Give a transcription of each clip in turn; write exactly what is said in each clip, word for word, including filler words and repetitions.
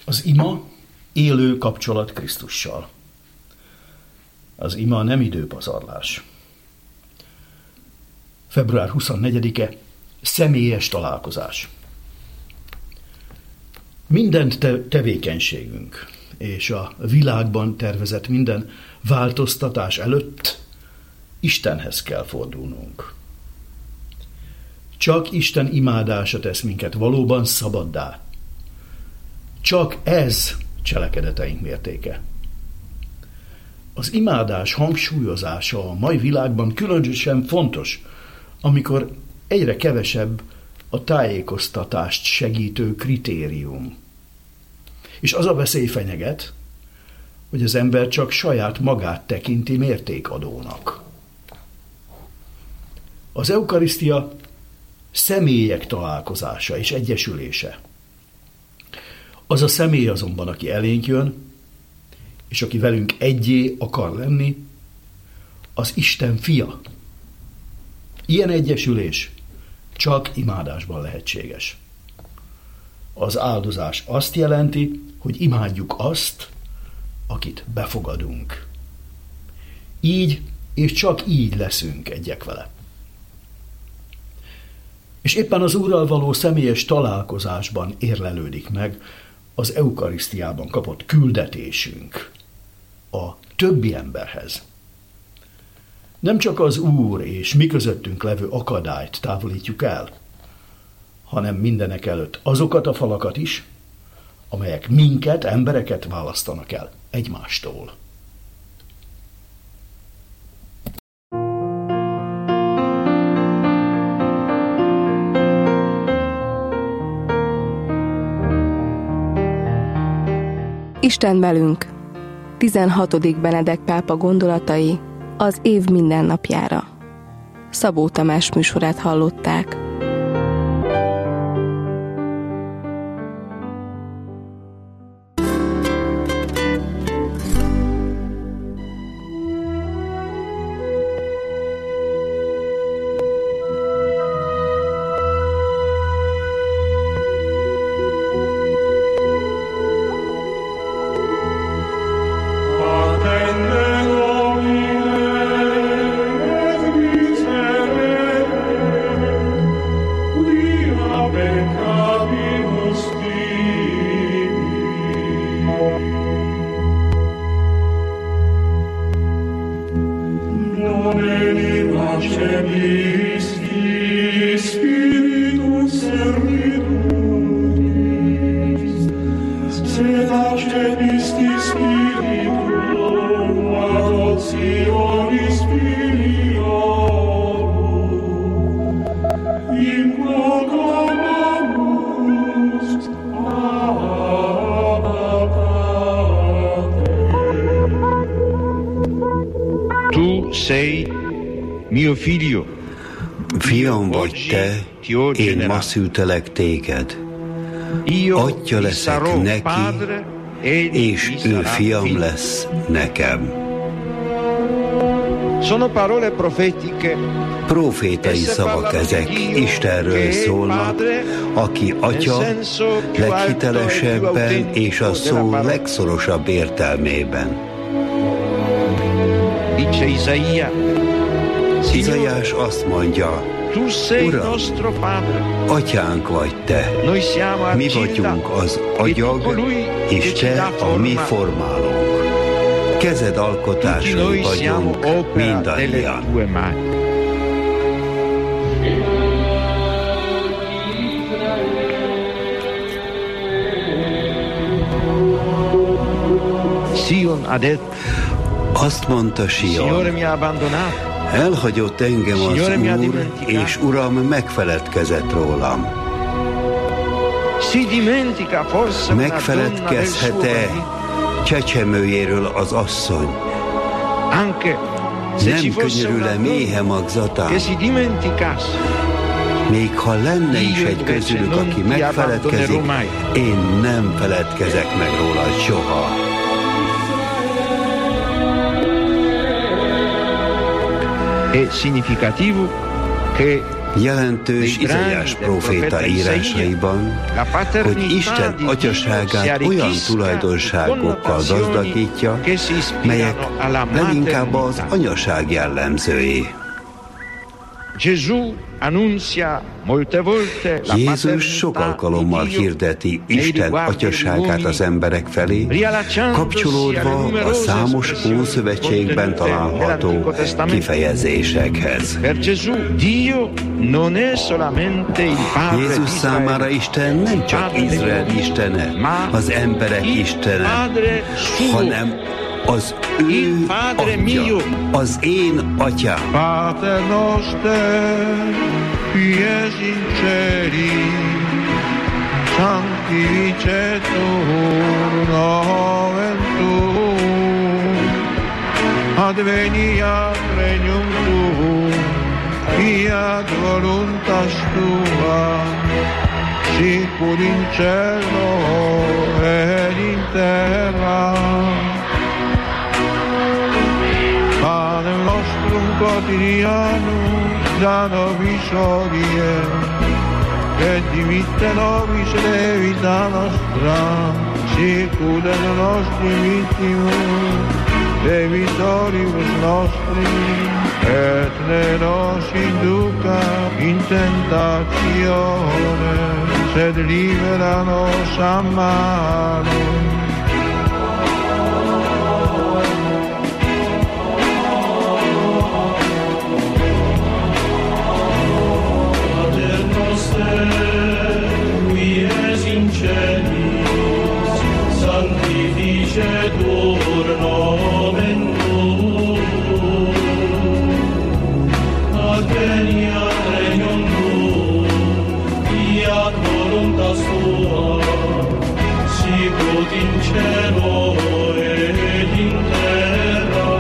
Az ima élő kapcsolat Krisztussal. Az ima nem időpazarlás. február huszonnegyedike, személyes találkozás. Minden te- tevékenységünk és a világban tervezett minden változtatás előtt Istenhez kell fordulnunk. Csak Isten imádása tesz minket valóban szabaddá. Csak ez cselekedeteink mértéke. Az imádás hangsúlyozása a mai világban különösen fontos, amikor egyre kevesebb a tájékoztatást segítő kritérium. És az a veszély fenyeget, hogy az ember csak saját magát tekinti mértékadónak. Az eukarisztia személyek találkozása és egyesülése. Az a személy azonban, aki elénk jön, és aki velünk egyé akar lenni, az Isten fia. Ilyen egyesülés csak imádásban lehetséges. Az áldozás azt jelenti, hogy imádjuk azt, akit befogadunk. Így és csak így leszünk egyek vele. És éppen az Úrral való személyes találkozásban érlelődik meg az eukarisztiában kapott küldetésünk a többi emberhez. Nem csak az Úr és mi közöttünk levő akadályt távolítjuk el, hanem mindenek előtt azokat a falakat is, amelyek minket, embereket választanak el egymástól. Isten velünk. tizenhatodik Benedek pápa gondolatai az év mindennapjára. Szabó Tamás műsorát hallották. Fiam vagy te, én ma szültelek téged. Atya leszek neki, és ő fiam lesz nekem. Profétai szavak ezek, Istenről szólnak, aki Atya leghitelesebben és a szó legszorosabb értelmében. Izaiás azt mondja, Uram, Atyánk vagy te, mi vagyunk az agyag, és te a mi formálónk. Kezed alkotásai vagyunk mindannyian. Azt mondta Sion, elhagyott engem az Úr, és Uram megfeledkezett rólam. Megfeledkezhet-e csecsemőjéről az asszony? Nem könyörül-e méhe magzatán? Még ha lenne is egy közülük, aki megfeledkezik, én nem feledkezek meg róla soha. È significativo che Jelentős Izaiás próféta írásaiban, hogy Isten atyaságát olyan tulajdonságokkal gazdagítja, melyek leginkább az anyaság jellemzői. Jézus sok alkalommal hirdeti Isten atyaságát az emberek felé, kapcsolódva a számos Ószövetségben található kifejezésekhez. Jézus számára Isten nem csak Izrael istene, az emberek istene, hanem az ő atya, az én atyám. Pater noster, qui es in celi, sanctificetur nomen tuum, adveniat regnum tuum, fiat voluntas tua, sicur in cielo et in terra. Panem nostrum quotidianum da nobis hodie, et dimitte nobis levita nostra, sicur et nostri vittimus, debitoribus nostri, et ne nos induca in tentatione, sed libera nos a malo. Sanctificetur nomen tuum, adveniat regnum tuum, fiat voluntas tua, sicut in cielo et in terra.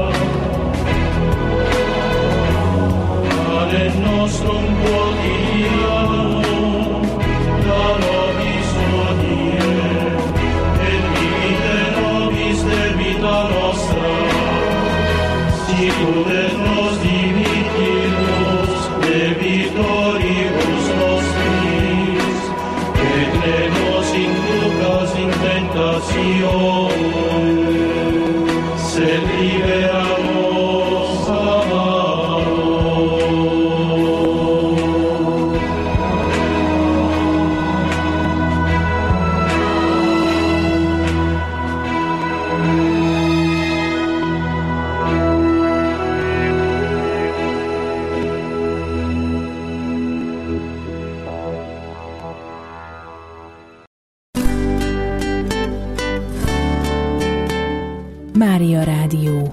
Panem nostrum quotidianum da nobis hodie, debita nostra, sicur et nos dimittimus debitoribus nostris, et ne nos inducas in tentatione, sed libera nos a malo. Mária Rádió.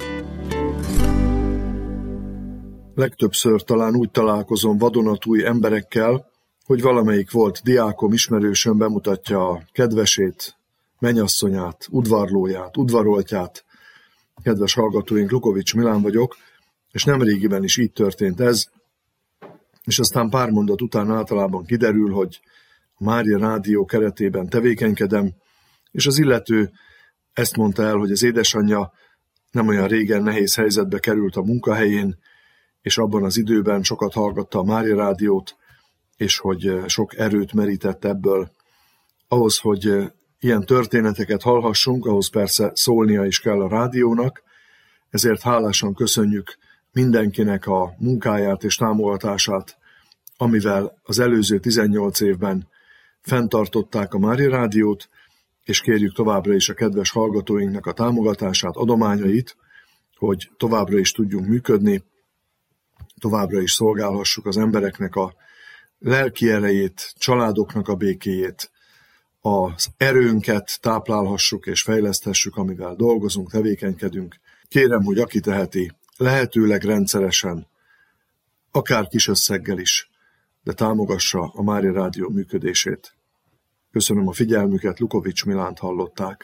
Legtöbbször talán úgy találkozom vadonatúj emberekkel, hogy valamelyik volt diákom, ismerősöm bemutatja a kedvesét, mennyasszonyát, udvarlóját, udvaroltját. Kedves hallgatóink, Lukovics Milán vagyok, és nemrégiben is így történt ez, és aztán pár mondat után általában kiderül, hogy a Mária Rádió keretében tevékenykedem, és az illető ezt mondta el, hogy az édesanyja nem olyan régen nehéz helyzetbe került a munkahelyén, és abban az időben sokat hallgatta a Mária Rádiót, és hogy sok erőt merített ebből. Ahhoz, hogy ilyen történeteket hallhassunk, ahhoz persze szólnia is kell a rádiónak, ezért hálásan köszönjük mindenkinek a munkáját és támogatását, amivel az előző tizennyolc évben fenntartották a Mária Rádiót, és kérjük továbbra is a kedves hallgatóinknak a támogatását, adományait, hogy továbbra is tudjunk működni, továbbra is szolgálhassuk az embereknek a lelki erejét, családoknak a békéjét, az erőnket táplálhassuk és fejleszthessük, amivel dolgozunk, tevékenykedünk. Kérem, hogy aki teheti, lehetőleg rendszeresen, akár kis összeggel is, de támogassa a Mária Rádió működését. Köszönöm a figyelmüket, Lukovics Milánt hallották.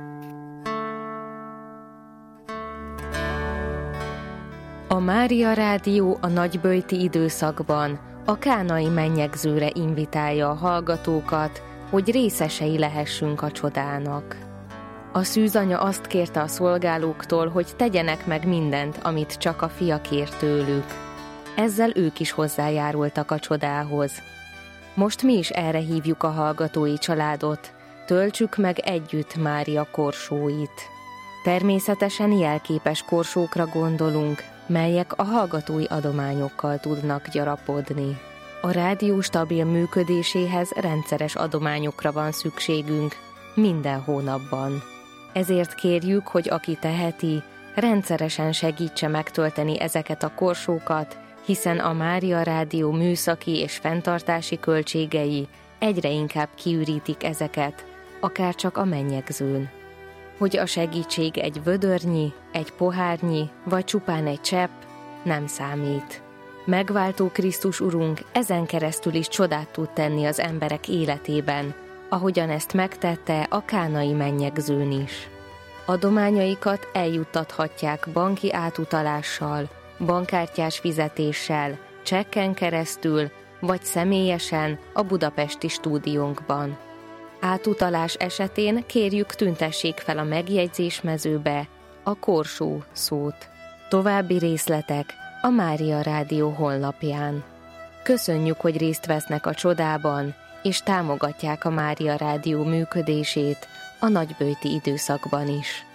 A Mária Rádió a nagyböjti időszakban a kánai mennyegzőre invitálja a hallgatókat, hogy részesei lehessünk a csodának. A szűzanya azt kérte a szolgálóktól, hogy tegyenek meg mindent, amit csak a fia kér tőlük. Ezzel ők is hozzájárultak a csodához. Most mi is erre hívjuk a hallgatói családot, töltsük meg együtt Mária korsóit. Természetesen jelképes korsókra gondolunk, melyek a hallgatói adományokkal tudnak gyarapodni. A rádió stabil működéséhez rendszeres adományokra van szükségünk, minden hónapban. Ezért kérjük, hogy aki teheti, rendszeresen segítse megtölteni ezeket a korsókat, hiszen a Mária Rádió műszaki és fenntartási költségei egyre inkább kiürítik ezeket, akár csak a mennyegzőn. Hogy a segítség egy vödörnyi, egy pohárnyi, vagy csupán egy csepp, nem számít. Megváltó Krisztus Urunk ezen keresztül is csodát tud tenni az emberek életében, ahogyan ezt megtette a kánai mennyegzőn is. Adományaikat eljuttathatják banki átutalással, bankkártyás fizetéssel, csekken keresztül, vagy személyesen a budapesti stúdiónkban. Átutalás esetén kérjük, tüntessék fel a megjegyzésmezőbe a korsó szót. További részletek a Mária Rádió honlapján. Köszönjük, hogy részt vesznek a csodában, és támogatják a Mária Rádió működését a nagyböjti időszakban is.